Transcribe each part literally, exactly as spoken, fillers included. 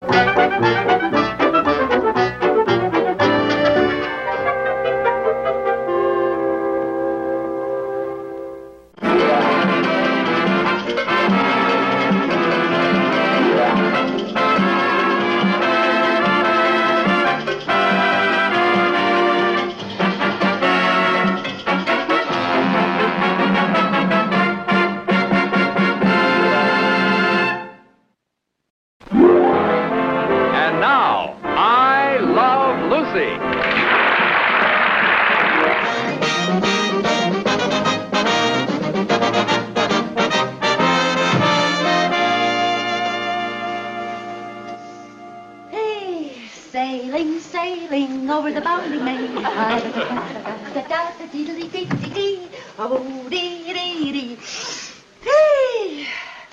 Sailing, sailing over the bounding main. Oh, dee dee dee. Hey.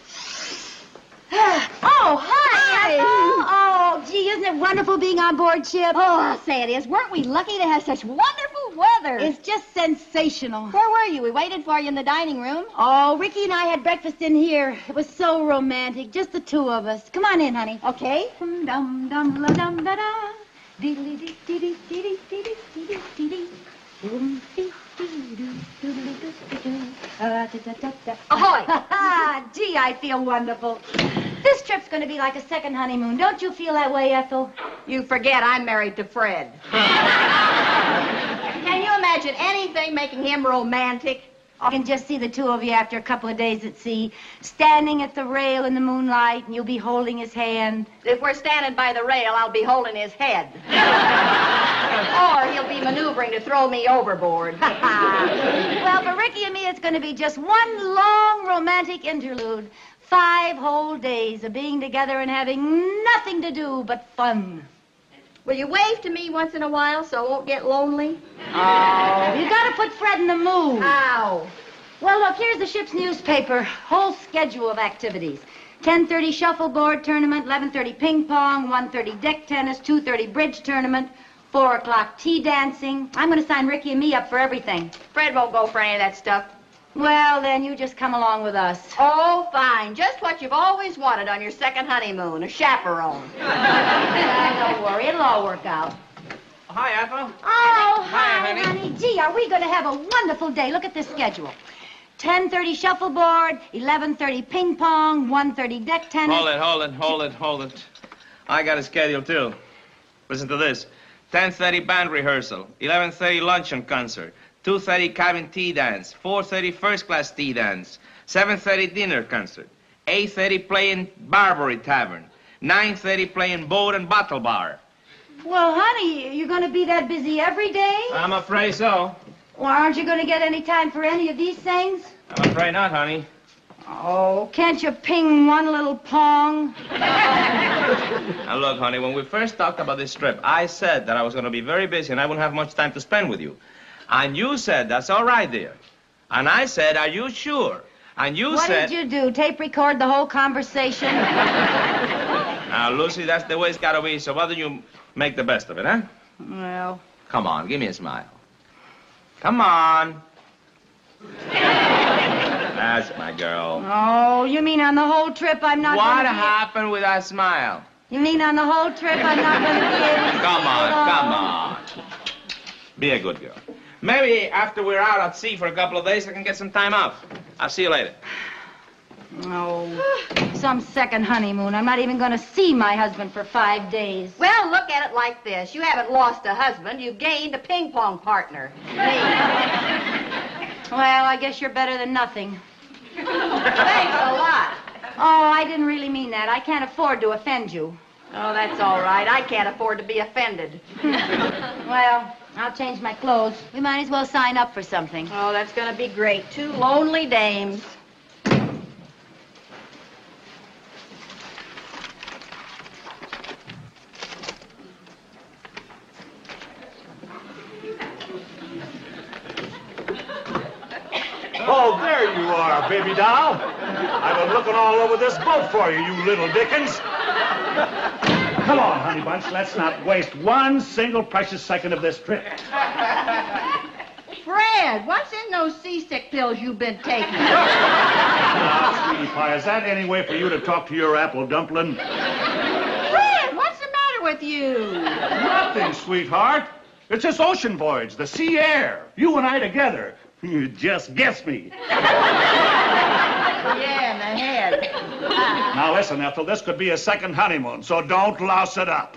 Oh, hi, Ethel. Oh, gee, isn't it wonderful being on board ship? Oh, I'll say it is. Weren't we lucky to have such wonderful weather? It's just sensational. Where were you? We waited for you in the dining room. Oh, Ricky and I had breakfast in here. It was so romantic, just the two of us. Come on in, honey. Okay. Dum dum dum la dum da da. Diddly dee dee dee dee dee dee dee dee dee. Boom dee dee doo doo doo doo doo. Ah da da da da. Ahoy! Ha! Gee, I feel wonderful. This trip's going to be like a second honeymoon. Don't you feel that way, Ethel? You forget I'm married to Fred. Can you imagine anything making him romantic? I can just see the two of you after a couple of days at sea, standing at the rail in the moonlight, and you'll be holding his hand. If we're standing by the rail, I'll be holding his head. Or he'll be maneuvering to throw me overboard. Well, for Ricky and me, it's going to be just one long romantic interlude. Five whole days of being together and having nothing to do but fun. Will you wave to me once in a while so I won't get lonely? Oh, you got to put Fred in the mood. How? Well, look, here's the ship's newspaper. Whole schedule of activities. ten thirty shuffleboard tournament, eleven thirty ping pong, one thirty deck tennis, two thirty bridge tournament, four o'clock tea dancing. I'm going to sign Ricky and me up for everything. Fred won't go for any of that stuff. Well, then you just come along with us. Oh, fine. Just what you've always wanted on your second honeymoon, a chaperone. Well, don't worry. It'll all work out. Hi, Ethel. Oh, Hi, hi, honey. honey. Gee, are we going to have a wonderful day. Look at this schedule. ten thirty shuffleboard, eleven thirty ping pong, one thirty deck tennis. Hold it, hold it, hold it, hold it. I got a schedule, too. Listen to this. ten thirty band rehearsal, eleven thirty luncheon concert, two thirty cabin tea dance, four thirty first class tea dance, seven thirty dinner concert, eight thirty playing Barbary Tavern, nine thirty playing boat and bottle bar. Well, honey, you're going to be that busy every day? I'm afraid so. Well, aren't you going to get any time for any of these things? I'm afraid not, honey. Oh, can't you ping one little pong? Now, look, honey, when we first talked about this trip, I said that I was going to be very busy and I wouldn't have much time to spend with you. And you said, that's all right, dear. And I said, are you sure? And you what said... What did you do, tape record the whole conversation? Now, Lucy, that's the way it's got to be, so why don't you make the best of it, huh? Well... Come on, give me a smile. Come on. That's my girl. Oh, you mean on the whole trip I'm not What gonna happened with that smile? You mean on the whole trip I'm not going to be able to... Come on, come on. Be a good girl. Maybe after we're out at sea for a couple of days, I can get some time off. I'll see you later. Oh, some second honeymoon. I'm not even going to see my husband for five days. Well, look at it like this. You haven't lost a husband. You've gained a ping pong partner. Me. Well, I guess you're better than nothing. Thanks a lot. Oh, I didn't really mean that. I can't afford to offend you. Oh, that's all right. I can't afford to be offended. Well, I'll change my clothes. We might as well sign up for something. Oh, that's going to be great. Two lonely dames. Oh, there you are, baby doll. I've been looking all over this boat for you, you little Dickens. Come on, honey bunch, let's not waste one single precious second of this trip. Fred, what's in those seasick pills you've been taking? Now, sweetie pie, is that any way for you to talk to your apple dumpling? Fred, with you? Nothing, sweetheart. It's this ocean voyage, the sea air. You and I together. You just guess me. Yeah, in the head. Now listen, Ethel, this could be a second honeymoon, so don't louse it up.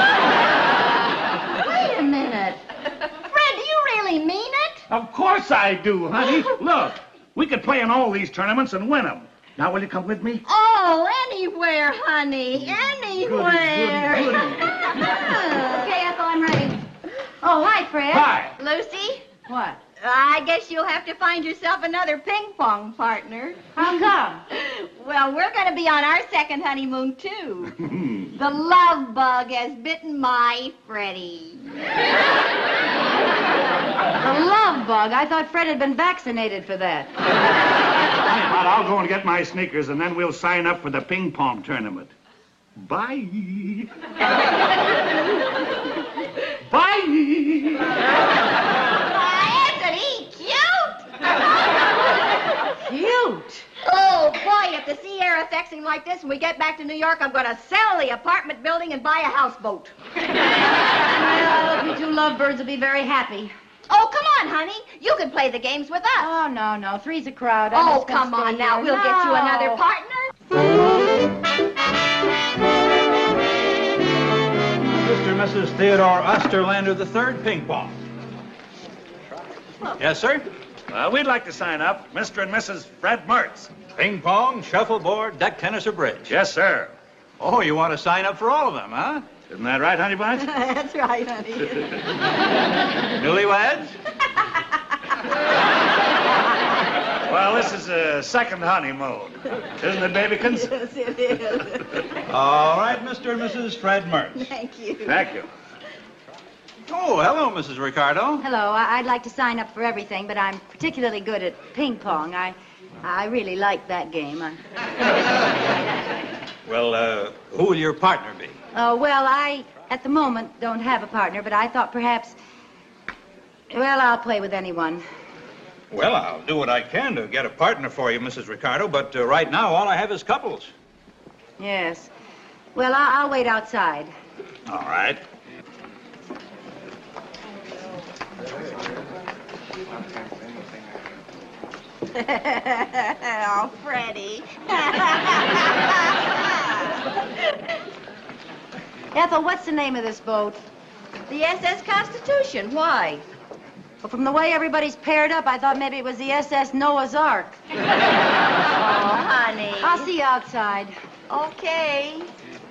Wait a minute. Fred, do you really mean it? Of course I do, honey. Look, we could play in all these tournaments and win them. Now, will you come with me? Oh, anywhere, honey. Anywhere. Goody, goody, goody. Okay, Ethel, I'm ready. Oh, hi, Fred. Hi. Lucy, What? I guess you'll have to find yourself another ping pong partner. How come? Well, we're going to be on our second honeymoon, too. The love bug has bitten my Freddie. The love bug? I thought Fred had been vaccinated for that. But I'll go and get my sneakers, and then we'll sign up for the ping pong tournament. Bye. Bye. Isn't he cute? Cute. Oh, boy, if the sea air affects him like this when we get back to New York, I'm going to sell the apartment building and buy a houseboat. Well, you two lovebirds will be very happy. Oh, come on, honey. You can play the games with us. Oh, no, no. Three's a crowd. I Oh, must come stay on now. here. We'll No. get you another partner. Mister and Missus Theodore Osterlander the third, ping pong. Yes, sir? Uh, we'd like to sign up, Mister and Missus Fred Mertz. Ping pong, shuffleboard, deck tennis, or bridge. Yes, sir. Oh, you want to sign up for all of them, huh? Isn't that right, Honey Bunch? That's right, honey. Newlyweds? Well, this is a second honeymoon. Isn't it, babykins? Yes, it is. All right, Mister and Missus Fred Mertz. Thank you. Thank you. Oh, hello, Missus Ricardo. Hello. I- I'd like to sign up for everything, but I'm particularly good at ping pong. I I really like that game. I... Well, uh, who will your partner be? Oh, well, I, at the moment, don't have a partner, but I thought perhaps... Well, I'll play with anyone. Well, I'll do what I can to get a partner for you, Missus Ricardo, but uh, right now all I have is couples. Yes. Well, I- I'll wait outside. All right. Oh, Freddie. Ethel, what's the name of this boat? The S S Constitution. Why? Well, from the way everybody's paired up, I thought maybe it was the S S Noah's Ark. Oh, honey. I'll see you outside. Okay.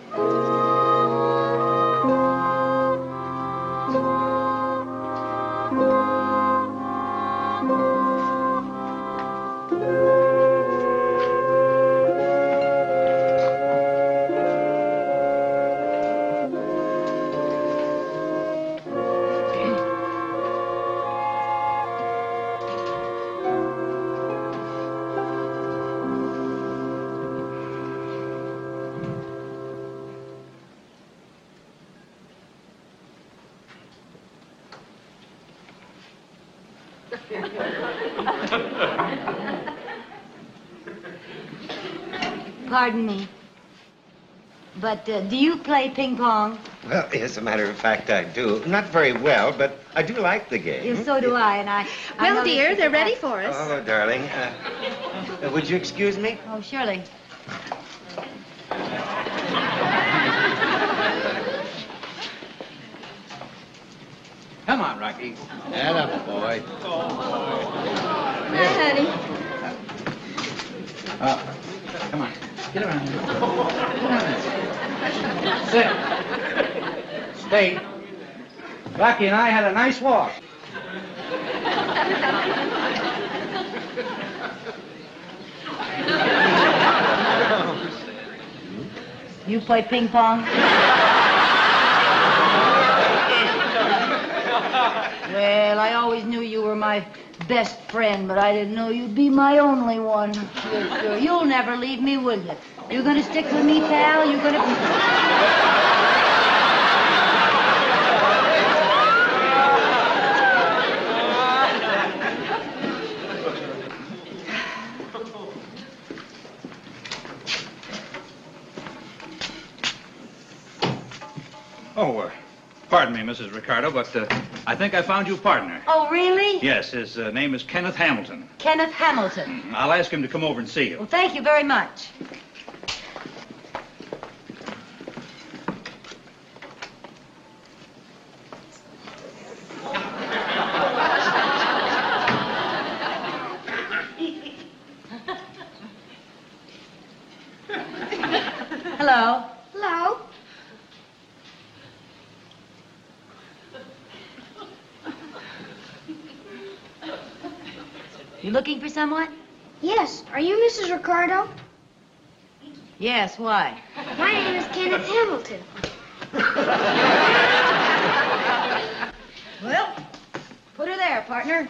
Pardon me. But uh, do you play ping pong? Well, as a matter of fact, I do. Not very well, but I do like the game. Yes, so do I, and I... I Well, noticed dear, that they're that- ready for us. Oh, darling. Uh, uh, would you excuse me? Oh, surely. Come on, Rocky. Atta boy. Hi, honey. Uh, come on. Get around here. Sit. Stay. Rocky and I had a nice walk. You play ping pong? Well, I always knew you were my best friend, but I didn't know you'd be my only one. Yes, sir. You'll never leave me, will you? You're gonna stick with me, pal? You're gonna... Oh, uh, pardon me, Missus Ricardo, but uh, I think I found you a partner. Oh, really? Yes, his uh, name is Kenneth Hamilton. Kenneth Hamilton. I'll ask him to come over and see you. Well, thank you very much. Hello. Hello. You looking for someone? Yes. Are you Missus Ricardo? Yes, why? My name is Kenneth Hamilton. Well, put her there, partner.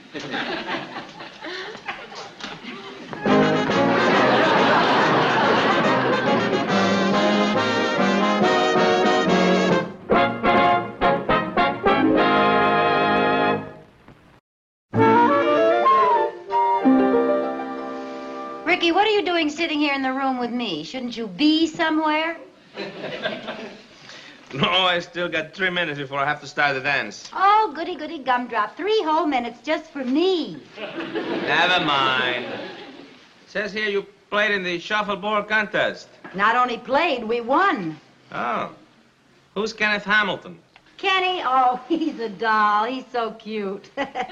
Ricky, what are you doing sitting here in the room with me? Shouldn't you be somewhere? No, I still got three minutes before I have to start the dance. Oh, goody, goody, gumdrop. Three whole minutes just for me. Never mind. Says here you played in the shuffleboard contest. Not only played, we won. Oh. Who's Kenneth Hamilton? Kenny, oh, he's a doll. He's so cute.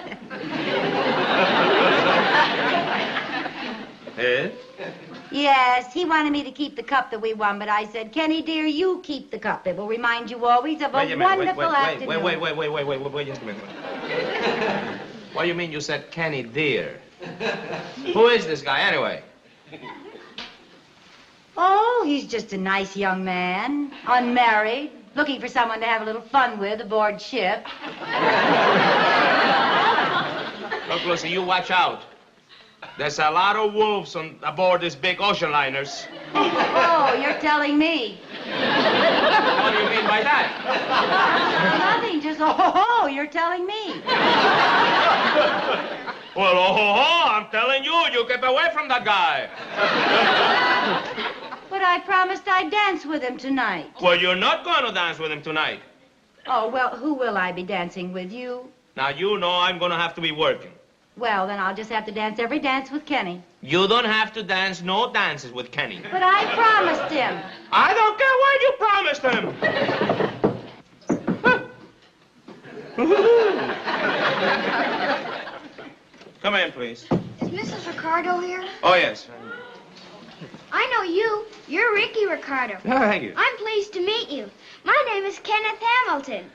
Eh? Yes, he wanted me to keep the cup that we won, but I said, Kenny, dear, you keep the cup. It will remind you always of a, Wait a minute, wonderful wait, wait, afternoon. wait, wait, wait, wait, wait, wait, wait, wait, just a minute. What do you mean you said Kenny dear? Who is this guy, anyway? Oh, he's just a nice young man, unmarried, looking for someone to have a little fun with aboard ship. Look, Lucy, you watch out. There's a lot of wolves on aboard these big ocean liners. Oh, you're telling me. What do you mean by that? Nothing, just oh, ho, ho, you're telling me. Well, oh, ho, ho, I'm telling you, you keep away from that guy. But I promised I'd dance with him tonight. Well, you're not going to dance with him tonight. Oh, well, who will I be dancing with? You? Now, you know I'm going to have to be working. Well, then I'll just have to dance every dance with Kenny. You don't have to dance no dances with Kenny. But I promised him. I don't care what you promised him. Come in, please. Is Missus Ricardo here? Oh, yes. I know you. You're Ricky Ricardo. Oh, thank you. I'm pleased to meet you. My name is Kenneth Hamilton.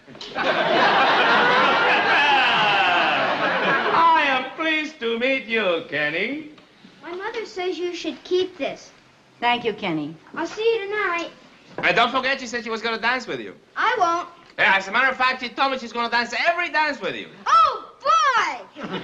I am pleased to meet you, Kenny. My mother says you should keep this. Thank you, Kenny. I'll see you tonight. And don't forget, she said she was going to dance with you. I won't. Yeah, as a matter of fact, she told me she's going to dance every dance with you. Oh, boy!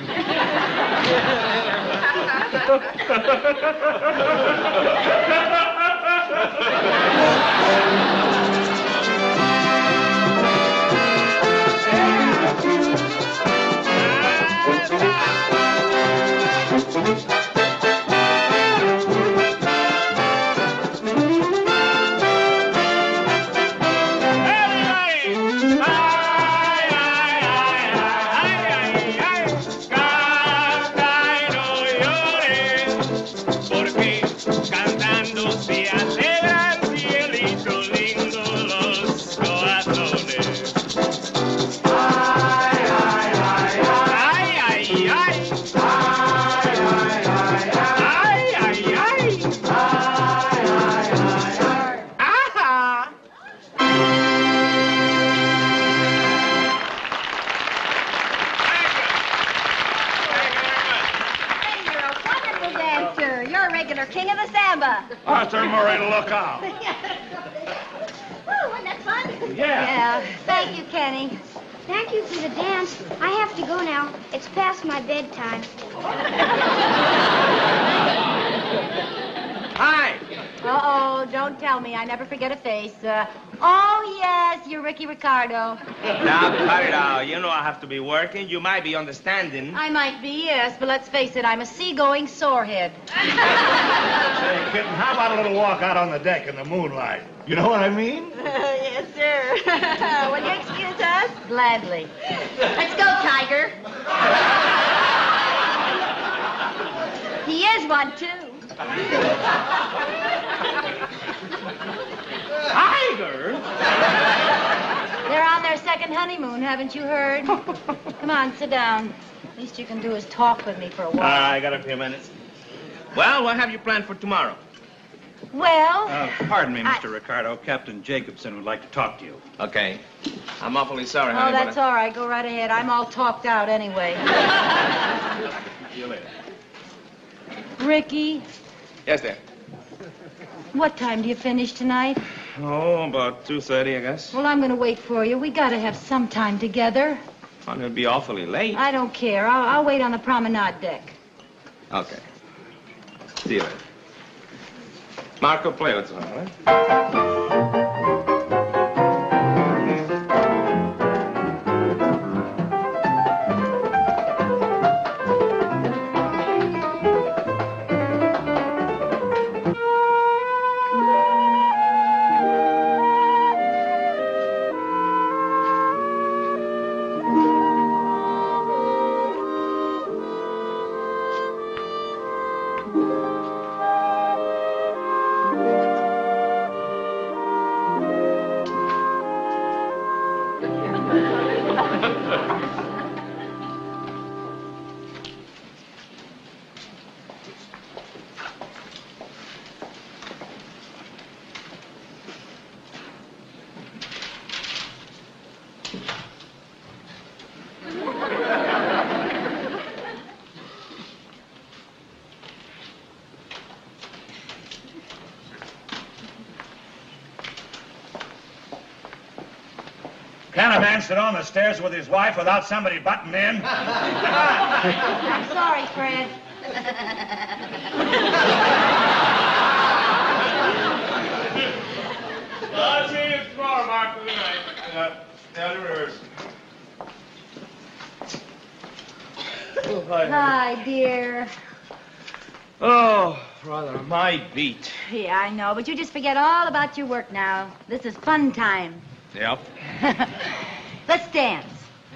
King of the Samba. Arthur Murray, look out. Oh, wasn't that fun? Yeah. Yeah. Thank you, Kenny. Thank you for the dance. I have to go now. It's past my bedtime. Hi. Uh-oh, don't tell me. I never forget a face. Uh, oh, yes, you're Ricky Ricardo. Now, cut it out. You know I have to be working. You might be understanding. I might be, yes, but let's face it, I'm a seagoing sorehead. Say, kitten, how about a little walk out on the deck in the moonlight? You know what I mean? Yes, sir. Will you excuse us? Gladly. Let's go, Tiger. He is one, too. Tiger? They're on their second honeymoon, haven't you heard? Come on, sit down. Least you can do is talk with me for a while. Uh, I got a few minutes. Well, what have you planned for tomorrow? Well, Uh, pardon me, I- Mister Ricardo. Captain Jacobson would like to talk to you. Okay. I'm awfully sorry, oh, honey, that's but... all right. Go right ahead. I'm all talked out anyway. See you later. Ricky, Yes, dear. what time do you finish tonight? Oh, about two thirty, I guess. Well, I'm going to wait for you. We got to have some time together. Well, it'll be awfully late. I don't care. I'll, I'll wait on the promenade deck. Okay. See you later. Marco, play what's on, huh? Can a man sit on the stairs with his wife without somebody butting in? I'm sorry, Fred. I'll see you tomorrow, Marco. Good night. Uh, now to rehearse. Oh, hi. Hi, dear. Oh, brother, my beat. Yeah, I know, but you just forget all about your work now. This is fun time. Yep. Let's dance.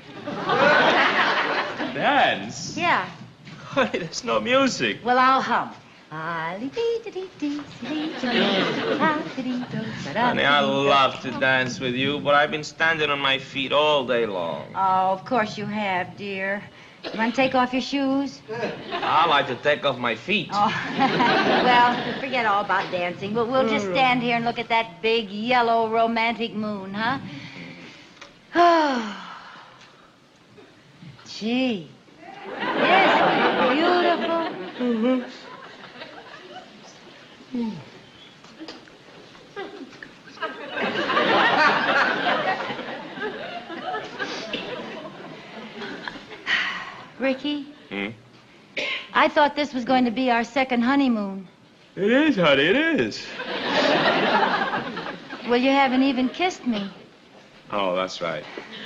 Dance? Yeah. Hey, there's no music. Well, I'll hum. Honey, I love to dance with you, but I've been standing on my feet all day long. Oh, of course you have, dear. You want to take off your shoes? I like to take off my feet. Oh, well, forget all about dancing. But we'll just stand here and look at that big, yellow, romantic moon, huh? Oh, gee. Isn't it beautiful? Mm-hmm. Ricky, Hmm? I thought this was going to be our second honeymoon. It is, honey, it is. Well, you haven't even kissed me. Oh, that's right.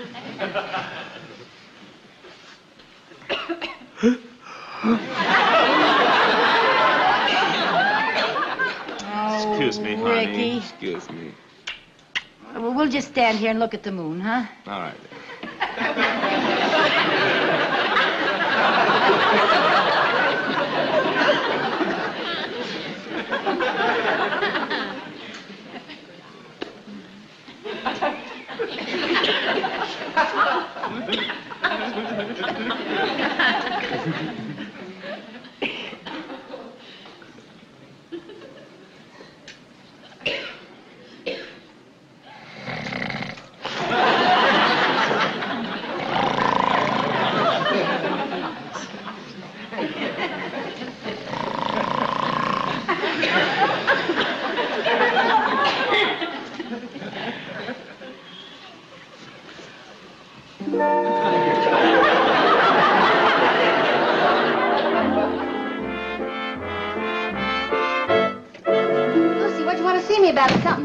Oh, Excuse me, honey. Ricky. Excuse me. Well, we'll just stand here and look at the moon, huh? All right.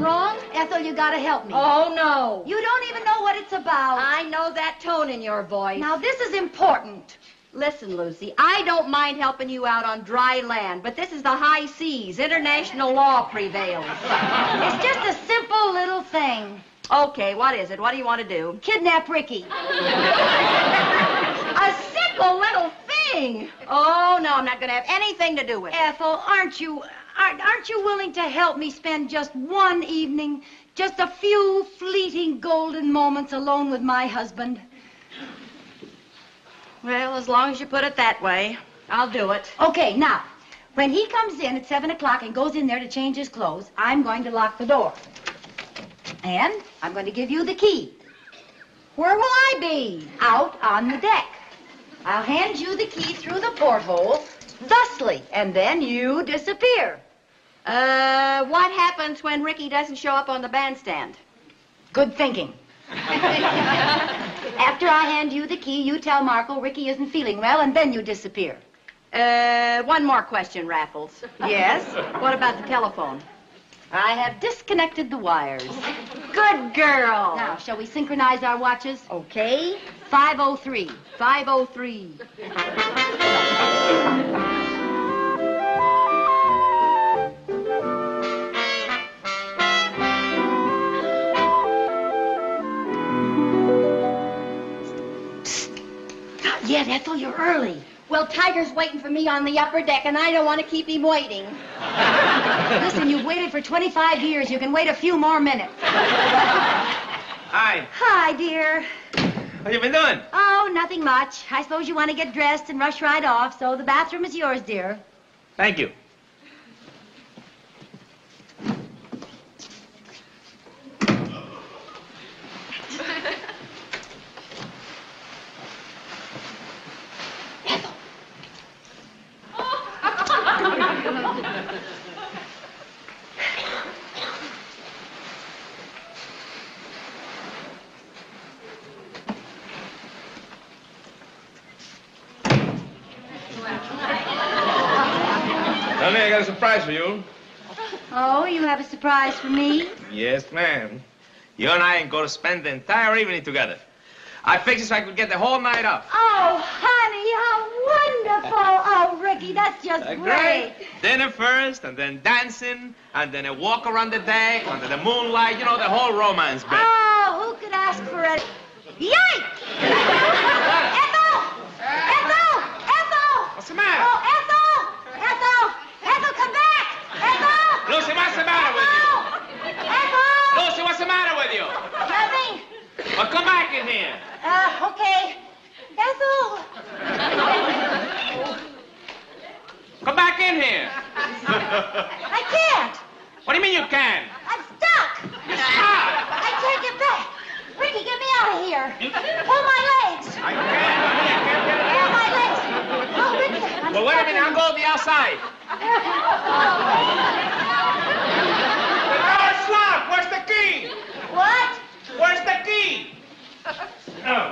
wrong? Ethel, you gotta help me. Oh, no. You don't even know what it's about. I know that tone in your voice. Now, this is important. Listen, Lucy, I don't mind helping you out on dry land, but this is the high seas. International law prevails. It's just a simple little thing. Okay, what is it? What do you want to do? Kidnap Ricky. A simple little thing. Oh, no, I'm not going to have anything to do with it. Ethel, aren't you, aren't, aren't you willing to help me spend just one evening, just a few fleeting golden moments alone with my husband? Well, as long as you put it that way, I'll do it. Okay, now, when he comes in at seven o'clock and goes in there to change his clothes, I'm going to lock the door. And I'm going to give you the key. Where will I be? Out on the deck. I'll hand you the key through the porthole, thusly, and then you disappear. Uh, what happens when Ricky doesn't show up on the bandstand? Good thinking. After I hand you the key, you tell Marco Ricky isn't feeling well, and then you disappear. Uh, one more question, Raffles. Yes? What about the telephone? I have disconnected the wires. Good girl. Now, shall we synchronize our watches? Okay. five oh three. five oh three. Yet, Ethel, you're early. Well, Tiger's waiting for me on the upper deck, and I don't want to keep him waiting. Listen, you've waited for twenty-five years. You can wait a few more minutes. Hi. Hi, dear. What you been doing? Oh, nothing much. I suppose you want to get dressed and rush right off, so the bathroom is yours, dear. Thank you. Honey, I got a surprise for you. Oh, you have a surprise for me? Yes, ma'am. You and I ain't going to spend the entire evening together. I fixed it so I could get the whole night off. Oh, honey, how wonderful. Oh, Ricky, that's just Uh, great. Dinner first, and then dancing, and then a walk around the deck under the moonlight. You know, the whole romance bit. Oh, who could ask for it? Yikes! Ethel! Ethel! Ethel! What's the matter? Oh, Ethel! Ethel! Ethel, come back! Ethel! Lucy, what's the matter with you? Ethel! Lucy, what's the matter with you? Nothing. Well, come back in here. Uh, okay. Ethel! Come back in here. I can't. What do you mean you can't? I'm stuck. You're stuck. I can't get back. Ricky, get me out of here. Pull my legs. I can't. I can't get it. Pull my legs. Oh, Ricky, I'm Well, wait a stuck minute. in- I'll go to the outside. The door's locked. Where's the key? What? Where's the key? Oh.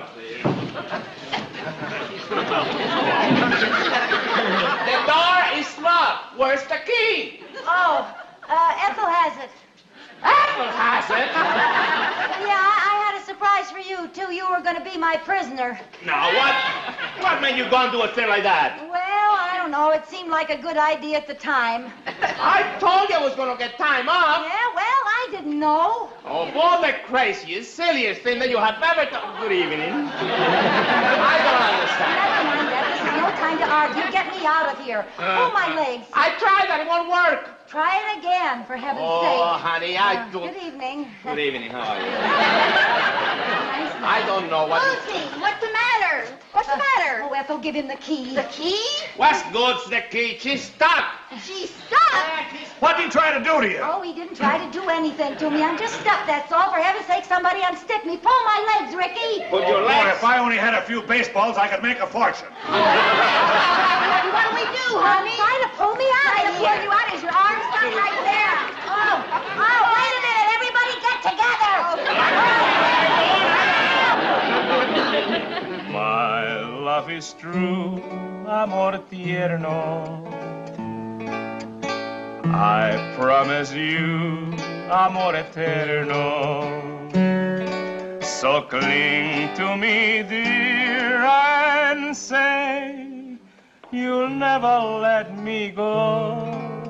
The door is locked. Where's the key? Oh, uh, Ethel has it. Apple has it. Yeah, I, I had a surprise for you, too. You were going to be my prisoner. Now, what? What made you go and do a thing like that? Well, I don't know. It seemed like a good idea at the time. I told you I was going to get time off. Yeah, well, I didn't know. Of all the craziest, silliest thing that you have ever done. Good evening. I don't understand. Never mind that. This is no time to argue. Get me out of here. Pull my legs. I tried that. It won't work. Try it again, for heaven's Oh, sake. honey, I Uh, do. Good evening. Good evening. How are you? Nice I don't know what. Lucy, what's the matter? What's the matter? Oh, Ethel, give him the key. The key? What's good's the key? She's stuck. She's stuck. What did he try to do to you? Oh, he didn't try to do anything to me. I'm just stuck, that's all. For heaven's sake, somebody unstick me. Pull my legs, Ricky. Put your Boy, legs. if I only had a few baseballs, I could make a fortune. What do we do, honey? Try to pull me out Try of to here. pull you out. Is your arm stuck right there? Oh, oh, wait a minute. Everybody get together. My love is true, amor tierno. I promise you amor eterno. So cling to me, dear, and say you'll never let me go,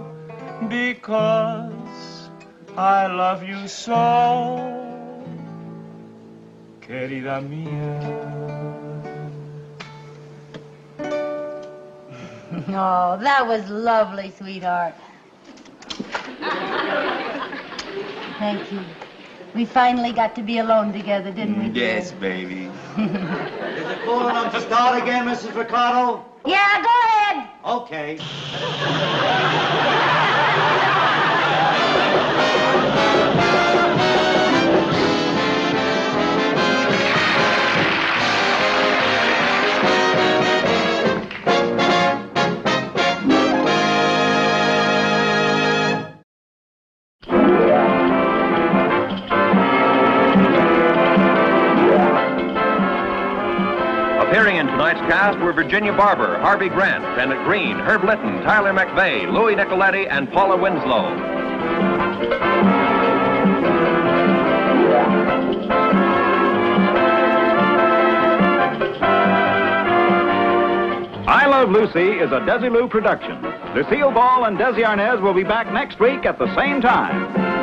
because I love you so, querida mía. Oh, that was lovely, sweetheart. Thank you. We finally got to be alone together, didn't we, dear? Yes, baby. Is it cool enough to start again, Missus Ricardo? Yeah, go ahead. Okay. Appearing in tonight's cast were Virginia Barber, Harvey Grant, Bennett Green, Herb Litton, Tyler McVeigh, Louis Nicoletti, and Paula Winslow. I Love Lucy is a Desilu production. Lucille Ball and Desi Arnaz will be back next week at the same time.